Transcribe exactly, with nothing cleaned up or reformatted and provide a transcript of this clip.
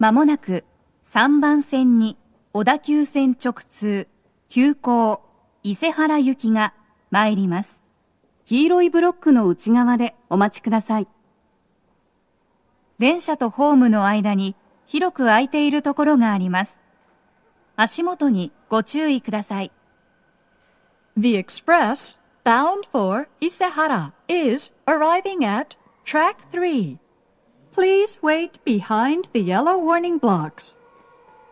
まもなくさんばん線に小田急線直通、急行、伊勢原行きが参ります。黄色いブロックの内側でお待ちください。電車とホームの間に広く空いているところがあります。足元にご注意ください。 The express bound for Isehara is arriving at track three. Please wait behind the yellow warning blocks.